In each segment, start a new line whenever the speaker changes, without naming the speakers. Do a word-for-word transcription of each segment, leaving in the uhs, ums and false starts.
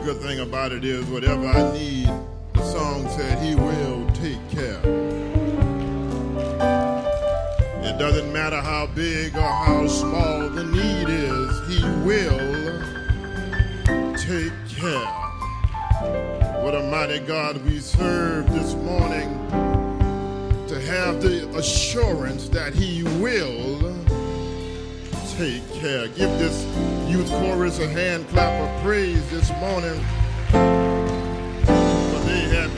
good thing about it is whatever I need, the song said he will take care. It doesn't matter how big or how small the need is, he will take care. What a mighty God we serve this morning, to have the assurance that he will take care. Give this youth chorus a hand clap of praise this morning, for they have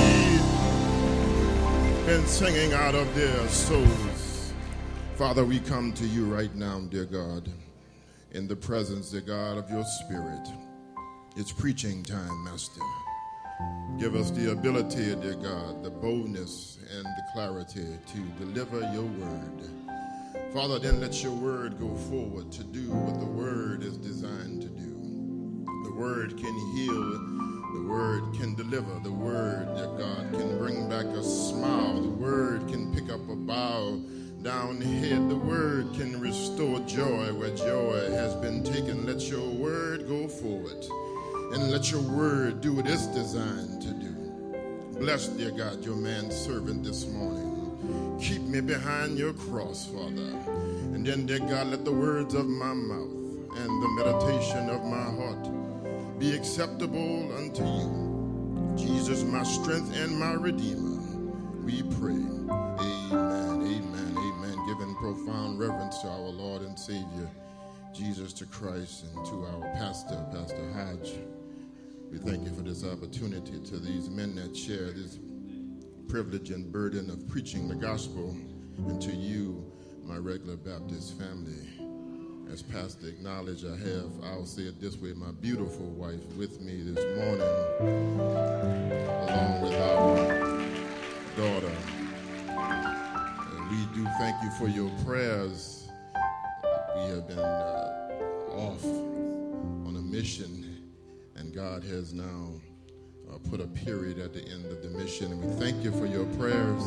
indeed been singing out of their souls. Father, we come to you right now, dear God, in the presence, dear God, of your Spirit. It's preaching time, Master. Give us the ability, dear God, the boldness and the clarity to deliver your word. Father, then let your word go forward to do what the word is designed to do. The word can heal. The word can deliver. The word, dear God, can bring back a smile. The word can pick up a bow down head. The word can restore joy where joy has been taken. Let your word go forward, and let your word do what it's designed to do. Bless, dear God, your manservant this morning. Keep me behind your cross, Father. And then, dear God, let the words of my mouth and the meditation of my heart be acceptable unto you. Jesus, my strength and my redeemer, we pray. Amen, amen, amen. Giving profound reverence to our Lord and Savior, Jesus the Christ, and to our pastor, Pastor Hodge. We thank you for this opportunity, to these men that share this privilege and burden of preaching the gospel, and to you, my regular Baptist family. As Pastor acknowledged, I have, I'll say it this way, my beautiful wife with me this morning, along with our daughter. And we do thank you for your prayers. We have been uh, off on a mission, and God has now uh, put a period at the end of the mission. And we thank you for your prayers.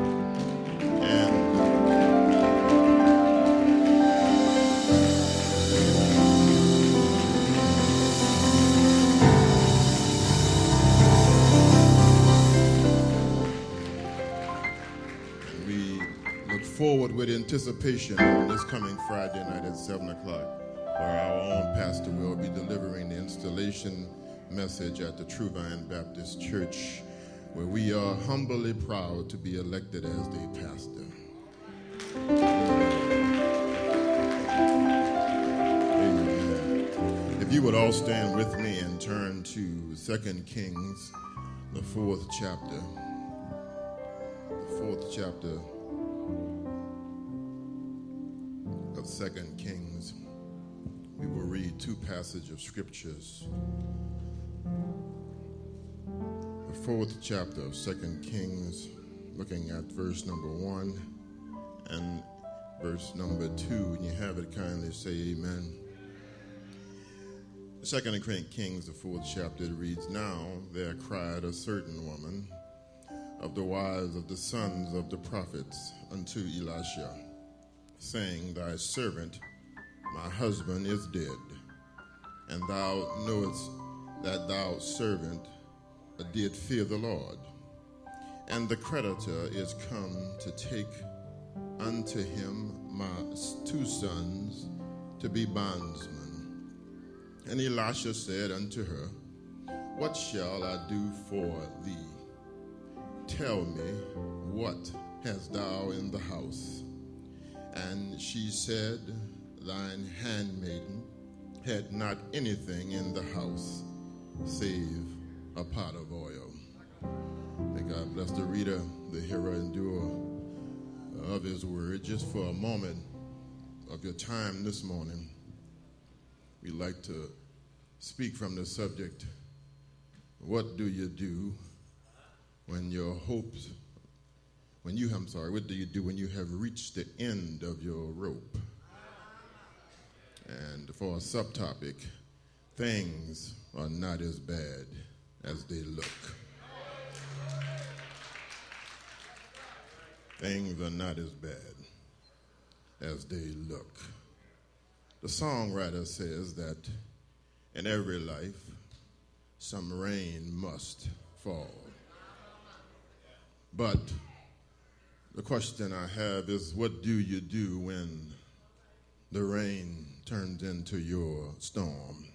And forward with anticipation on this coming Friday night at seven o'clock, where our own pastor will be delivering the installation message at the True Vine Baptist Church, where we are humbly proud to be elected as the pastor. Amen. If you would all stand with me and turn to Second Kings, the fourth chapter. The fourth chapter of Second Kings. We will read two passages of scriptures. The fourth chapter of Second Kings, looking at verse number one and verse number two. When you have it, kindly say amen. Second Kings, the fourth chapter, reads, Now there cried a certain woman of the wives of the sons of the prophets unto Elisha, saying, Thy servant, my husband, is dead, and thou knowest that thou servant did fear the Lord, and the creditor is come to take unto him my two sons to be bondsmen. And Elisha said unto her, What shall I do for thee? Tell me, what hast thou in the house? And she said, Thine handmaiden had not anything in the house, save a pot of oil. May God bless the reader, the hearer and doer of his word. Just for a moment of your time this morning, we'd like to speak from the subject, what do you do when your hopes When you, I'm sorry, what do you do when you have reached the end of your rope? And for a subtopic, things are not as bad as they look. Things are not as bad as they look. The songwriter says that in every life, some rain must fall. But the question I have is, what do you do when the rain turns into your storm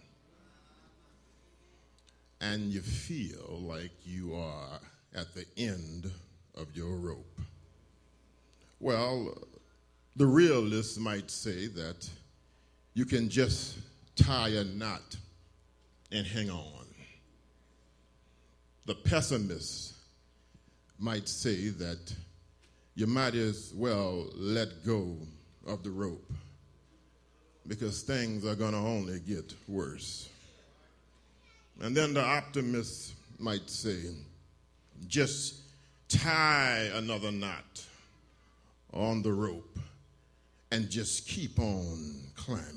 and you feel like you are at the end of your rope? Well, the realist might say that you can just tie a knot and hang on. The pessimist might say that you might as well let go of the rope because things are going to only get worse. And then the optimist might say, just tie another knot on the rope and just keep on climbing.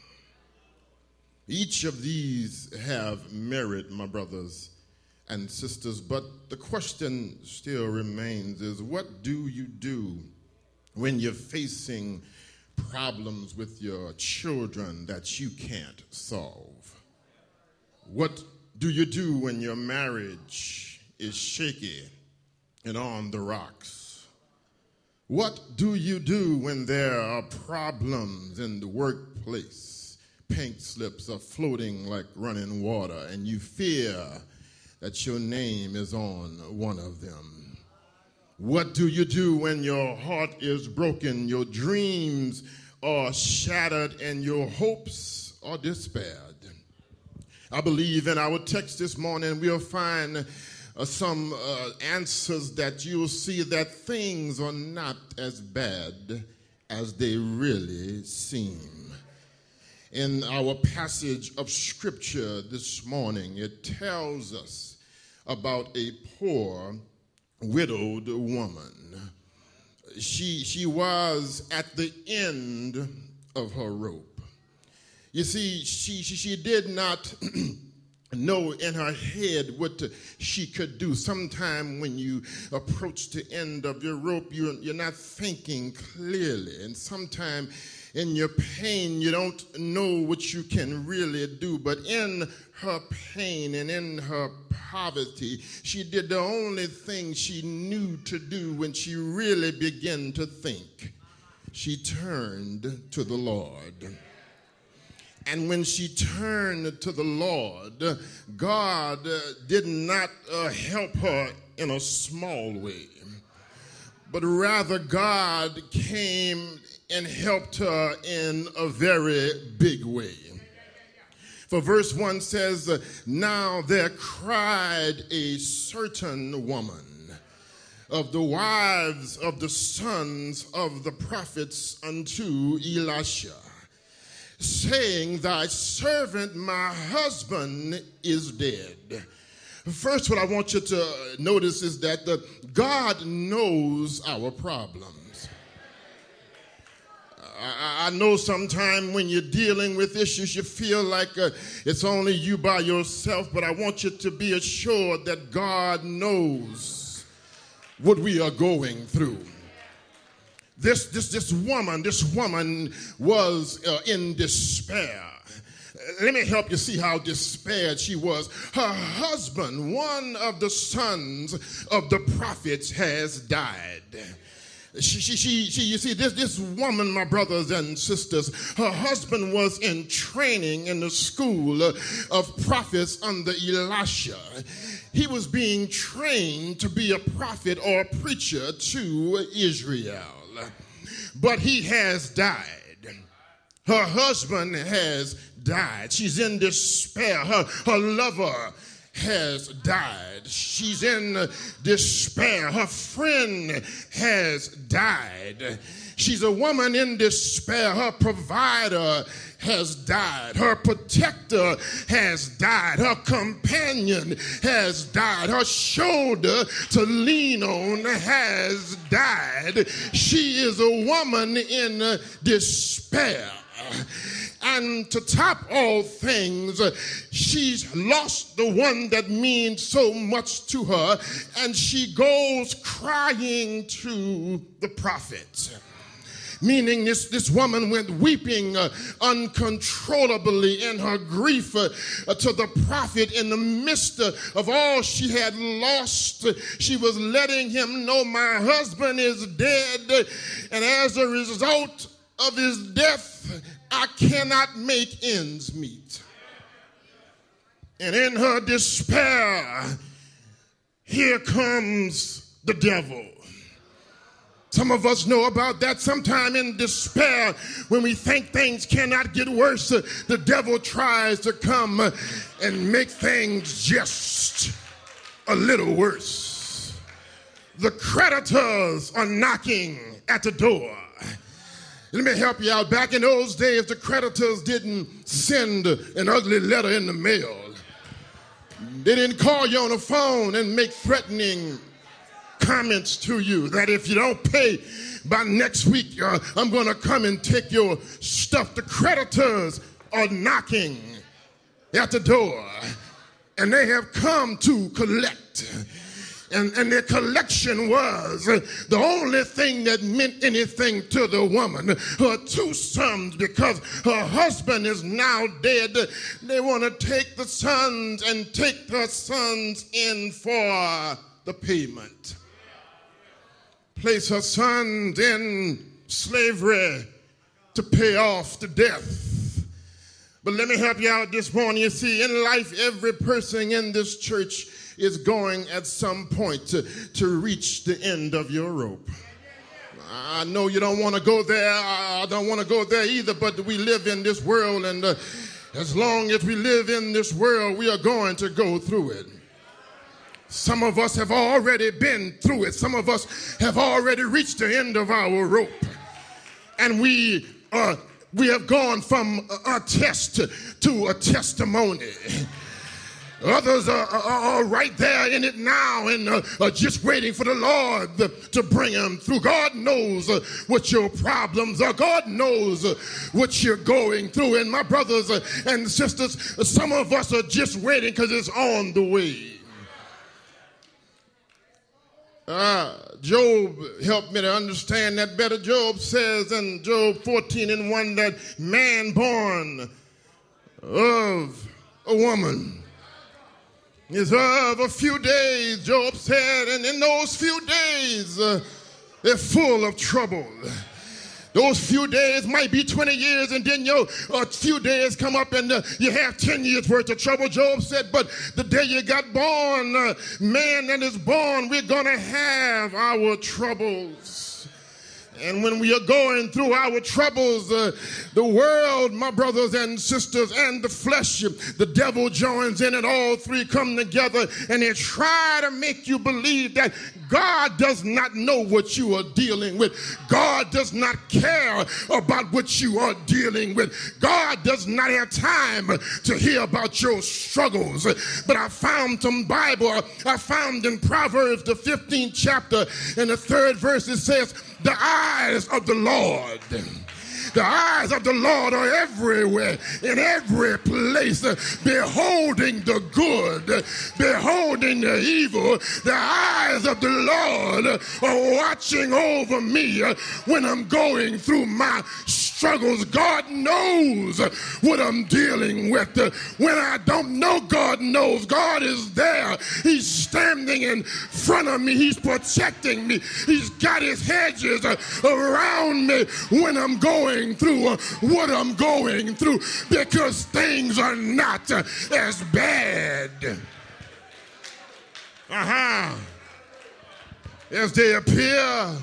Each of these have merit, my brothers and sisters, but the question still remains is, what do you do when you're facing problems with your children that you can't solve? What do you do when your marriage is shaky and on the rocks? What do you do when there are problems in the workplace? Pink slips are floating like running water, and you fear that your name is on one of them. What do you do when your heart is broken, your dreams are shattered, and your hopes are despaired? I believe in our text this morning we'll find uh, some uh, answers that you'll see that things are not as bad as they really seem. In our passage of scripture this morning, it tells us about a poor widowed woman. She, she was at the end of her rope. You see, she, she, she did not know in her head what to, she could do. Sometime when you approach the end of your rope, you're, you're not thinking clearly. And sometimes in your pain, you don't know what you can really do. But in her pain and in her poverty, she did the only thing she knew to do when she really began to think. She turned to the Lord. And when she turned to the Lord, God uh, did not uh, help her in a small way, but rather God came and helped her in a very big way. For verse one says, now there cried a certain woman of the wives of the sons of the prophets unto Elisha, saying, thy servant, my husband, is dead. First, what I want you to notice is that the, God knows our problems. I, I know sometimes when you're dealing with issues, you feel like uh, it's only you by yourself, but I want you to be assured that God knows what we are going through. This, this, this woman, this woman was uh, in despair. Let me help you see how despaired she was. Her husband, one of the sons of the prophets, has died. She, she, she, she, you see, this, this woman, my brothers and sisters, her husband was in training in the school of prophets under Elisha. He was being trained to be a prophet or a preacher to Israel. But he has died. Her husband has died. She's in despair. Her, her lover has died. She's in despair. Her friend has died. She's a woman in despair. Her provider has died. Her protector has died. Her companion has died. Her shoulder to lean on has died. She is a woman in despair. And to top all things, she's lost the one that means so much to her, and she goes crying to the prophet. meaning this, this woman went weeping uh, uncontrollably in her grief uh, uh, to the prophet in the midst uh, of all she had lost. She was letting him know, my husband is dead, and as a result of his death, I cannot make ends meet. And in her despair, here comes the devil. Some of us know about that. Sometime in despair, when we think things cannot get worse, the devil tries to come and make things just a little worse. The creditors are knocking at the door. Let me help you out. Back in those days, the creditors didn't send an ugly letter in the mail. They didn't call you on the phone and make threatening comments to you that if you don't pay by next week, uh, I'm going to come and take your stuff. The creditors are knocking at the door, and they have come to collect. And, and their collection was the only thing that meant anything to the woman. Her two sons, because her husband is now dead, they want to take the sons and take the sons in for the payment. Place her sons in slavery to pay off the death. But let me help you out this morning. You see, in life, every person in this church is going at some point to, to reach the end of your rope. I know you don't want to go there. I don't want to go there either, but we live in this world, and uh, as long as we live in this world, we are going to go through it. Some of us have already been through it. Some of us have already reached the end of our rope. And we uh, we have gone from a, a test to, to a testimony. Others are, are, are right there in it now and uh, are just waiting for the Lord to bring them through. God knows uh, what your problems are. God knows uh, what you're going through. And my brothers uh, and sisters, some of us are just waiting because it's on the way. Uh, Job helped me to understand that better. Job says in Job fourteen and one that man born of a woman is of a few days, Job said, and in those few days, uh, they're full of trouble. Those few days might be twenty years, and then your uh, few days come up and uh, you have ten years worth of trouble. Job said, but the day you got born, uh, man that is born, we're going to have our troubles. And when we are going through our troubles, uh, the world, my brothers and sisters, and the flesh, the devil joins in, and all three come together, and they try to make you believe that God does not know what you are dealing with. God does not care about what you are dealing with. God does not have time to hear about your struggles. But I found some Bible. I found in Proverbs, the fifteenth chapter, in the third verse, it says, the eyes of the Lord, the eyes of the Lord are everywhere, in every place, uh, beholding the good, beholding the evil. The eyes of the Lord are watching over me uh, when I'm going through my struggles. God knows what I'm dealing with. Uh, when I don't know, God knows. God is there. He's standing in front of me. He's protecting me. He's got his hedges uh, around me when I'm going through uh, what I'm going through, because things are not uh, as bad uh-huh as they appear.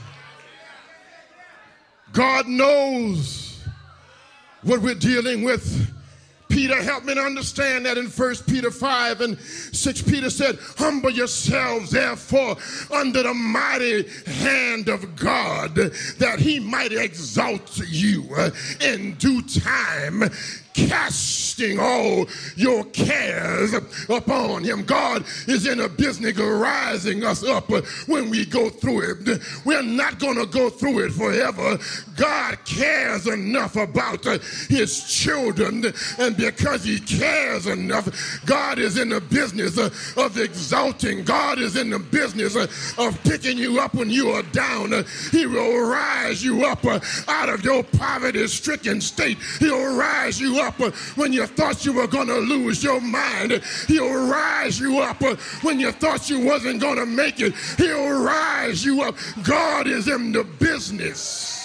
God knows what we're dealing with. Peter helped me to understand that in First Peter five and six, Peter said, humble yourselves, therefore, under the mighty hand of God, that he might exalt you in due time. casting all your cares upon him. God is in a business of rising us up when we go through it. We're not going to go through it forever. God cares enough about his children, and because he cares enough, God is in the business of exalting. God is in the business of picking you up when you are down. He will rise you up out of your poverty-stricken state. He'll rise you up when you thought you were going to lose your mind. He'll rise you up when you thought you wasn't going to make it. He'll rise you up. God is in the business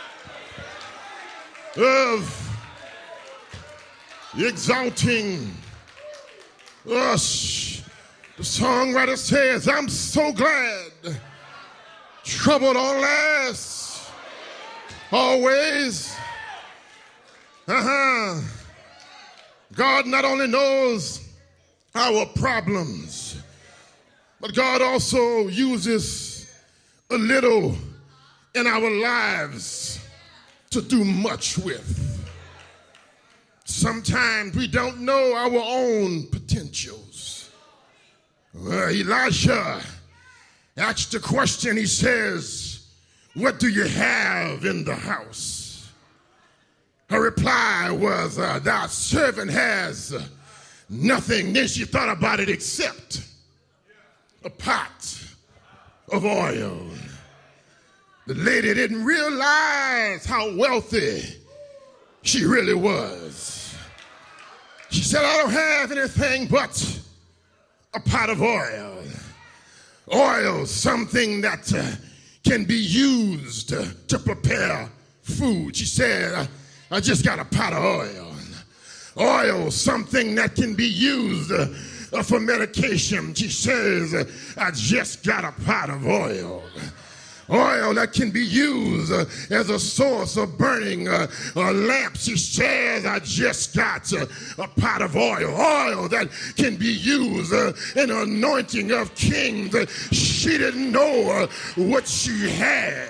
of exalting us. The songwriter says, I'm so glad trouble don't last always. Uh-huh. God not only knows our problems, but God also uses a little in our lives to do much with. Sometimes we don't know our own potentials. Well, Elisha asked the question, he says, what do you have in the house? Her reply was, uh, thy servant has uh, nothing. Then she thought about it except a pot of oil. The lady didn't realize how wealthy she really was. She said, I don't have anything but a pot of oil. Oil, something that uh, can be used uh, to prepare food. She said, I just got a pot of oil. Oil, something that can be used uh, uh, for medication. She says, uh, I just got a pot of oil. Oil that can be used uh, as a source of burning uh, a lamp. She says, I just got uh, a pot of oil. Oil that can be used uh, in anointing of kings. Uh, she didn't know uh, what she had.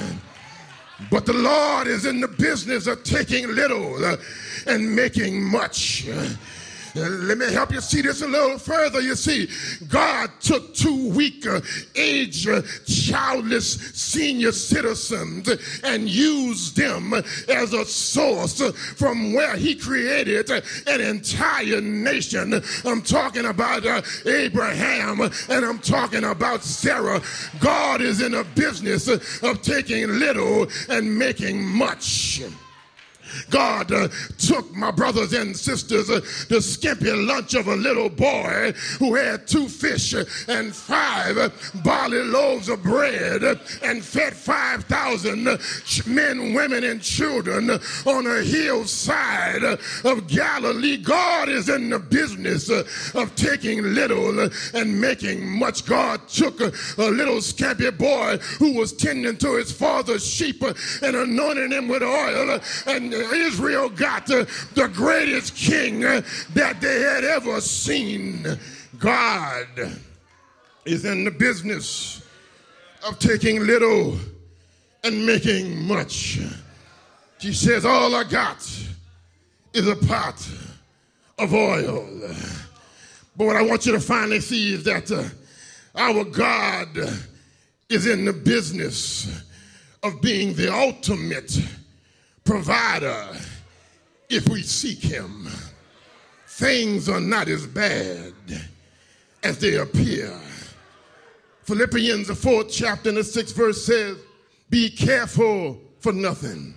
But the Lord is in the business of taking little uh, and making much. Uh, let me help you see this a little further. You see, God took two weak, uh, aged, uh, childless senior citizens and used them as a source uh, from where he created uh, an entire nation. I'm talking about uh, Abraham, and I'm talking about Sarah. God is in a business uh, of taking little and making much. God uh, took, my brothers and sisters, uh, the skimpy lunch of a little boy who had two fish and five uh, barley loaves of bread uh, and fed five thousand uh, men, women, and children uh, on a hillside uh, of Galilee. God is in the business uh, of taking little uh, and making much. God took uh, a little skimpy boy who was tending to his father's sheep uh, and anointed him with oil, uh, and Israel got uh, the greatest king uh, that they had ever seen. God is in the business of taking little and making much. She says, all I got is a pot of oil. But what I want you to finally see is that uh, our God is in the business of being the ultimate provider if we seek him. Things are not as bad as they appear. Philippians, the fourth chapter and the sixth verse says, be careful for nothing,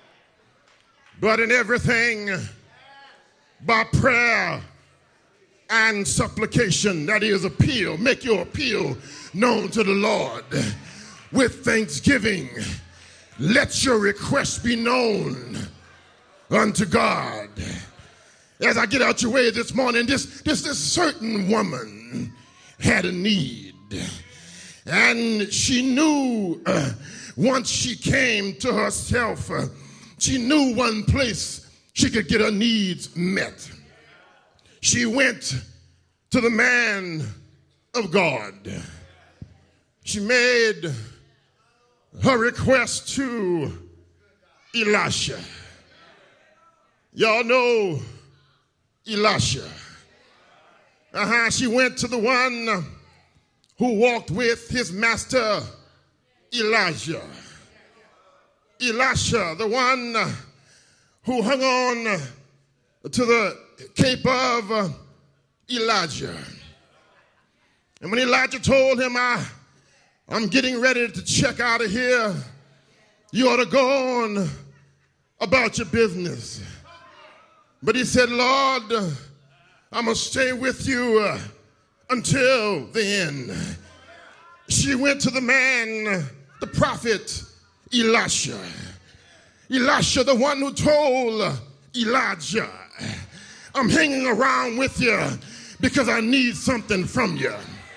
but in everything by prayer and supplication, that is appeal, make your appeal known to the Lord with thanksgiving. Let your request be known unto God. As I get out your way this morning, this, this, this certain woman had a need. And she knew uh, once she came to herself, uh, she knew one place she could get her needs met. She went to the man of God. She made her request to Elisha. Y'all know Elisha. Uh-huh. She went to the one who walked with his master, Elijah. Elisha, the one who hung on to the cape of Elijah. And when Elijah told him, I, I'm getting ready to check out of here, you ought to go on about your business. But he said, Lord, I'm going to stay with you uh, until the end. She went to the man, the prophet Elisha. Elisha, the one who told Elijah, I'm hanging around with you because I need something from you.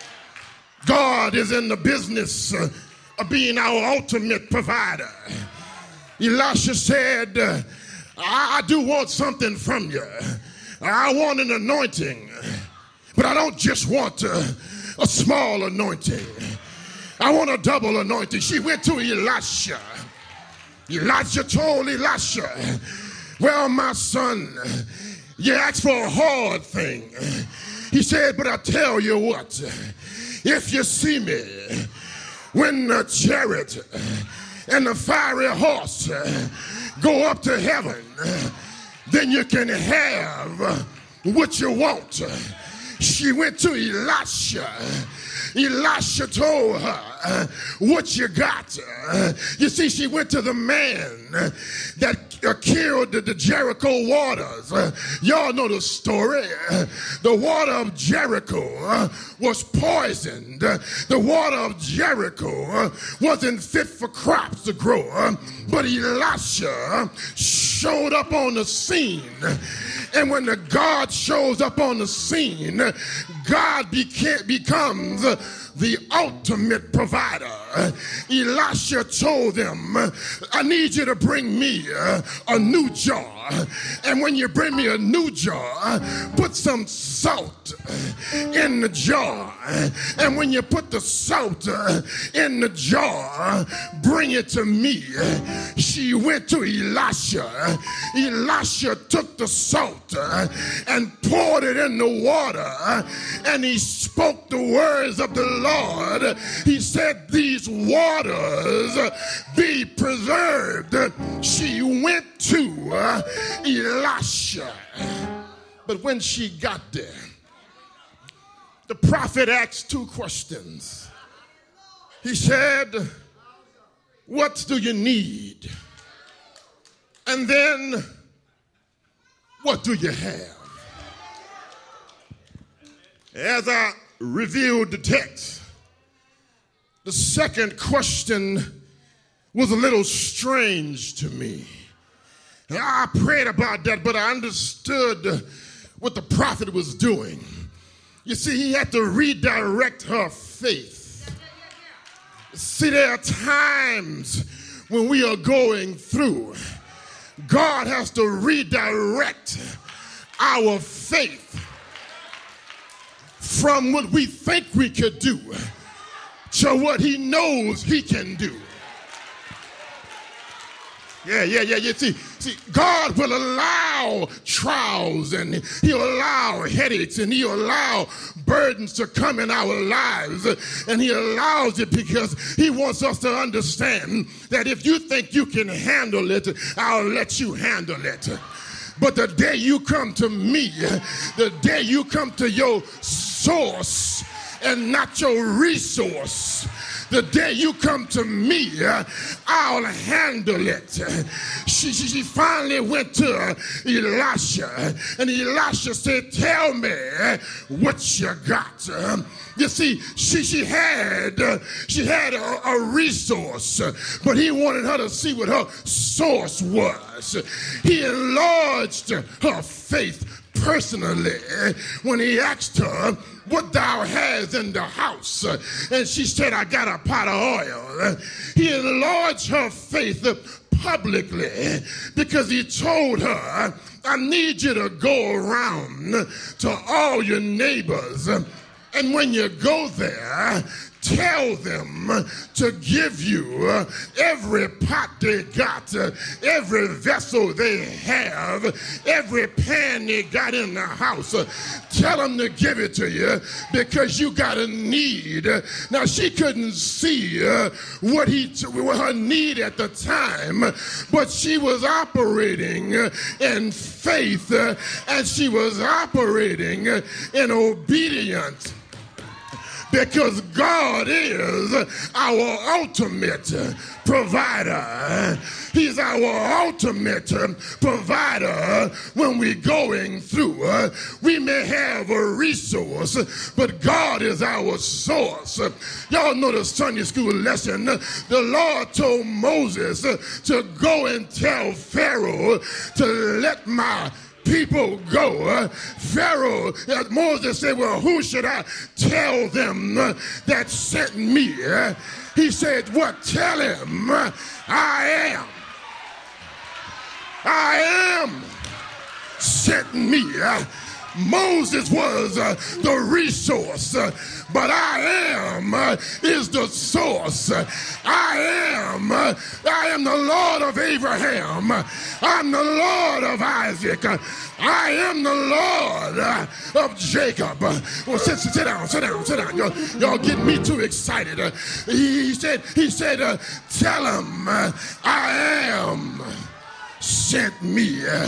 God is in the business uh, of being our ultimate provider. Elisha said, I do want something from you. I want an anointing, but I don't just want a, a small anointing. I want a double anointing. She went to Elisha. Elijah told Elisha, well, my son, you asked for a hard thing. He said, but I tell you what, if you see me when the chariot and the fiery horse go up to heaven, then you can have what you want. She went to Elisha. Elisha told her, what you got? You see, she went to the man that killed the Jericho waters. Y'all know the story. The water of Jericho was poisoned. The water of Jericho wasn't fit for crops to grow. But Elisha showed up on the scene. And when the God shows up on the scene, God beca- becomes the ultimate provider. Elisha told them, I need you to bring me a new jar. And when you bring me a new jar, put some salt in the jar. And when you put the salt in the jar, bring it to me. She went to Elisha. Elisha took the salt and poured it in the water. And he spoke the words of the Lord. He said, these waters be preserved. She went to Elisha. But when she got there, the prophet asked two questions. He said, what do you need? And then, what do you have? As I reviewed the text, the second question was a little strange to me. And I prayed about that, but I understood what the prophet was doing. You see, he had to redirect her faith. See, there are times when we are going through, God has to redirect our faith from what we think we could do to what he knows he can do. Yeah, yeah, yeah, yeah. See, see, God will allow trials and he'll allow headaches and he'll allow burdens to come in our lives. And he allows it because he wants us to understand that if you think you can handle it, I'll let you handle it. But the day you come to me, the day you come to your source and not your resource, the day you come to me, I'll handle it. She, she, she finally went to Elisha, and Elisha said, tell me what you got. You see, she, she had, she had a, a resource, but he wanted her to see what her source was. He enlarged her faith personally when he asked her, what thou hast in the house? And she said, I got a pot of oil. He enlarged her faith publicly because he told her, I need you to go around to all your neighbors. And when you go there, tell them to give you every pot they got, every vessel they have, every pan they got in the house. Tell them to give it to you because you got a need. Now, she couldn't see what he what her need at the time, but she was operating in faith and she was operating in obedience. Because God is our ultimate provider. He's our ultimate provider when we're going through. We may have a resource, but God is our source. Y'all know the Sunday school lesson. The Lord told Moses to go and tell Pharaoh to let my people go. Pharaoh, Moses said, well, who should I tell them that sent me? He said, what? Tell him I am. I am sent me. Moses was uh, the resource, uh, but I am uh, is the source. I am, uh, I am the Lord of Abraham. I'm the Lord of Isaac. I am the Lord uh, of Jacob. Uh, well, sit, sit down, sit down, sit down. Y'all, y'all get me too excited. Uh, he, he said, he said, uh, tell him uh, I am sent me. Uh,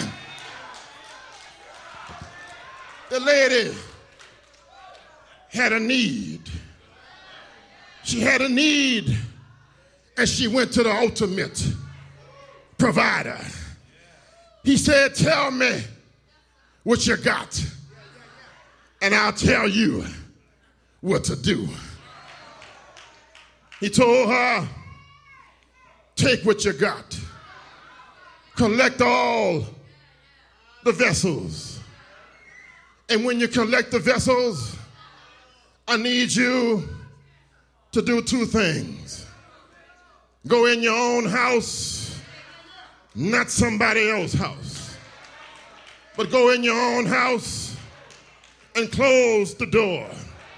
The lady had a need. She had a need, and she went to the ultimate provider. He said, tell me what you got, and I'll tell you what to do. He told her, take what you got, collect all the vessels. And when you collect the vessels, I need you to do two things. Go in your own house, not somebody else's house, but go in your own house and close the door.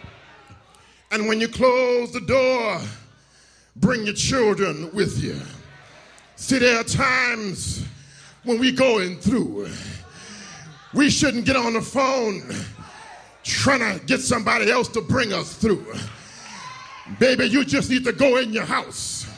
And when you close the door, bring your children with you. See, there are times when we're going through. We shouldn't get on the phone trying to get somebody else to bring us through. Baby, you just need to go in your house.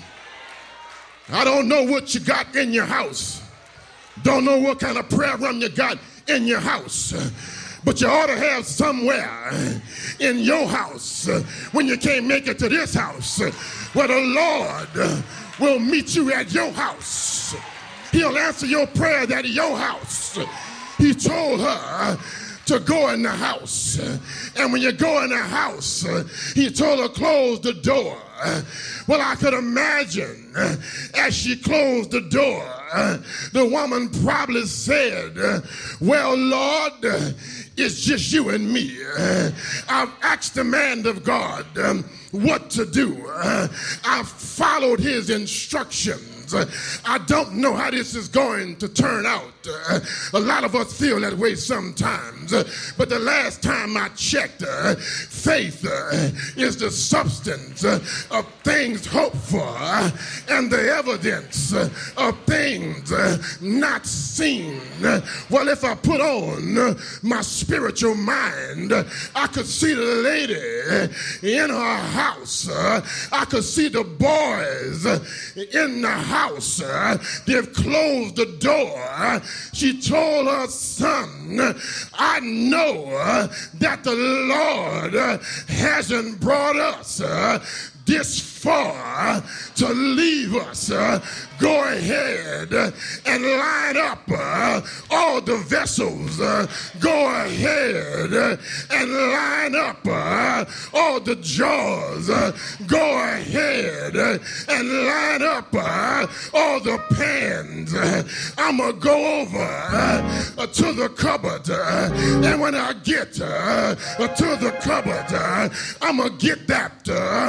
I don't know what you got in your house. Don't know what kind of prayer room you got in your house. But you ought to have somewhere in your house when you can't make it to this house where the Lord will meet you at your house. He'll answer your prayers at your house. He told her to go in the house. And when you go in the house, he told her close the door. Well, I could imagine as she closed the door, the woman probably said, well, Lord, it's just you and me. I've asked the man of God what to do. I've followed his instructions. I don't know how this is going to turn out. Uh, a lot of us feel that way sometimes. Uh, but the last time I checked, uh, faith uh, is the substance uh, of things hoped for uh, and the evidence uh, of things uh, not seen. Uh, well, if I put on uh, my spiritual mind, uh, I could see the lady in her house. Uh, I could see the boys uh, in the house. House. Uh, they've closed the door. She told her son, I know uh, that the Lord uh, hasn't brought us uh, this far to leave us. Uh, go ahead and line up uh, all the vessels. Uh, go ahead and line up uh, all the jars. Uh, go ahead and line up uh, all the pans. Uh, I'm going to go over uh, to the cupboard. Uh, and when I get uh, to the cupboard, uh, I'm going to get that uh,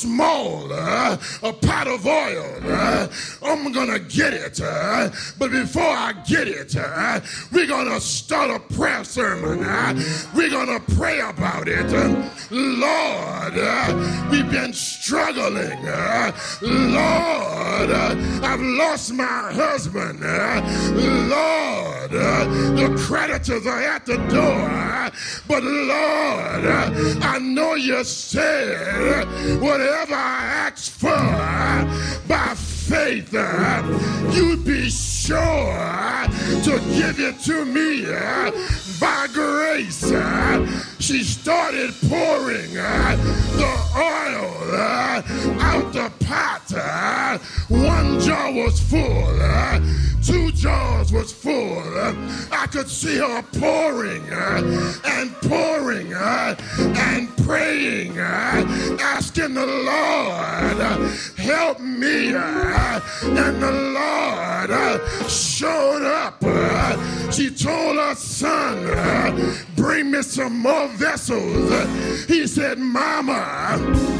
small uh, a pot of oil. Uh, I'm going to get it. Uh, but before I get it, uh, we're going to start a prayer sermon. Uh, we're going to pray about it. Uh, Lord, uh, we've been struggling. Uh, Lord, uh, I've lost my husband. Uh, Lord, uh, the creditors are at the door. Uh, but Lord, uh, I know you said whatever I ask for uh, by faith, uh, you'd be sure uh, to give it to me uh, by grace. Uh, she started pouring uh, the oil uh, out the pot. Uh, one jar was full. Uh, two jars was full. Uh, I could see her pouring uh, and pouring uh, and praying, uh, asking the Lord, uh, help me. Uh, and the Lord uh, showed up. Uh, she told her son, uh, bring me some more vessels. Uh, he said, Mama,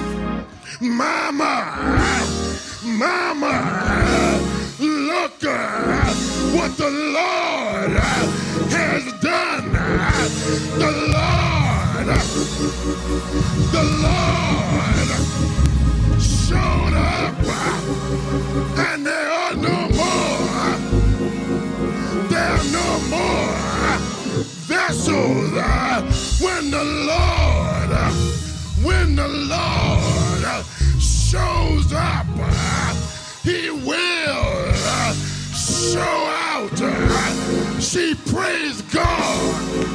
Mama, Mama, look uh, what the Lord uh, has done. Uh, the Lord, uh, the Lord showed up, uh, and there are no more, there are no more vessels uh, when the Lord, uh, when the Lord uh, shows up, uh, he will uh, show out. Uh, she praised God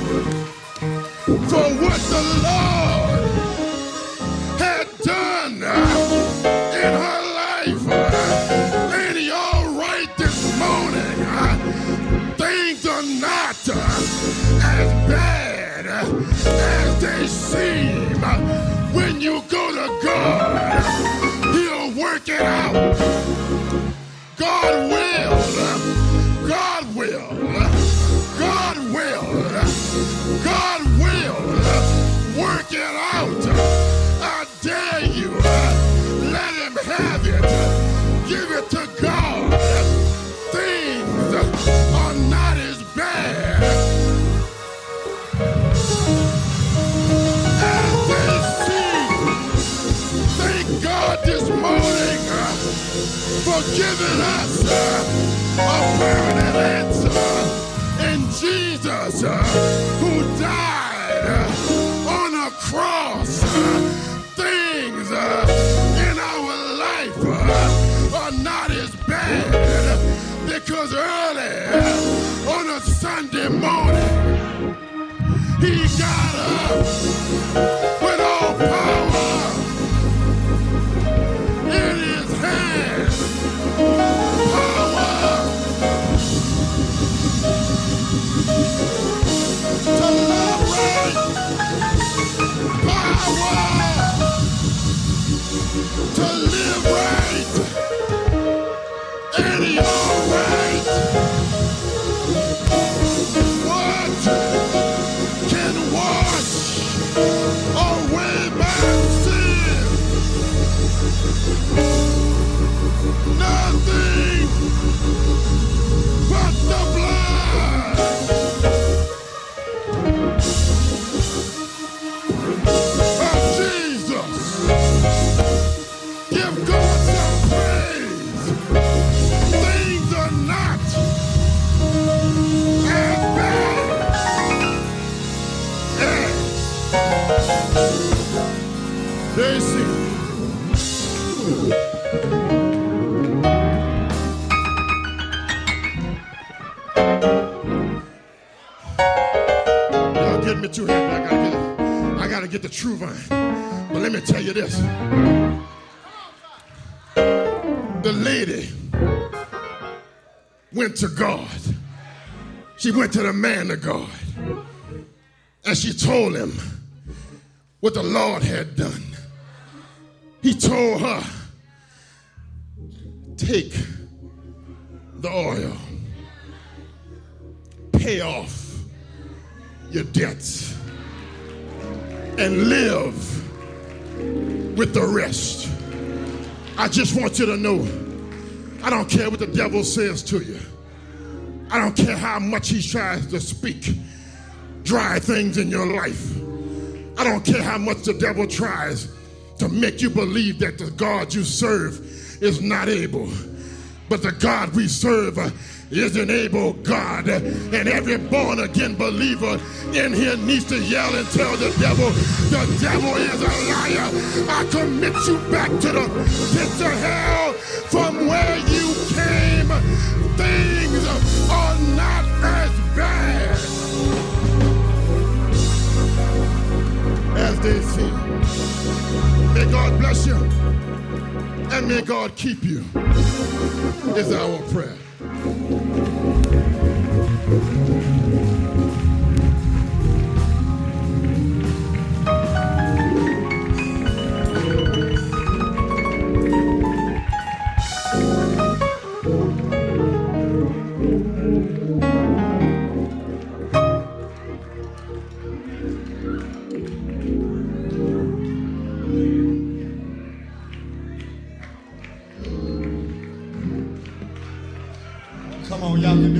for what the Lord had done uh, in her life. Uh, lady, all right this morning. Uh, things are not uh, as bad uh, as they seem. Uh, when you go to God, he'll work it out. God will. Uh, God will. Uh, God will. Uh, God will uh, work it out. I dare you. Uh, let him have it. Uh, give it to God. Uh, things uh, are not as bad as they seem. Thank God this morning uh, for giving us uh, a permanent answer in Jesus uh, who died uh, on a cross. Uh, things uh, in our life uh, are not as bad because early uh, on a Sunday morning he got up with all power in his hand. Power to love right. Power to live right. And he all right. What can wash away my sin? Nothing but the blood of Jesus. Give God some praise. Things are not as bad as they seem. Y'all getting me too happy. I gotta get it. I gotta get the true vine. But let me tell you this. The lady went to God. She went to the man of God. And she told him what the Lord had done. He told her, take the oil, pay off your debts, and live with the rest. I just want you to know, I don't care what the devil says to you. I don't care how much he tries to speak dry things in your life. I don't care how much the devil tries to make you believe that the God you serve is not able. But the God we serve uh, is an able God. And every born-again believer in here needs to yell and tell the devil, the devil is a liar. I commit you back to the pits of hell from where you came. Things are not as bad as they seem. May God bless you and may God keep you is our prayer.
Come on, y'all.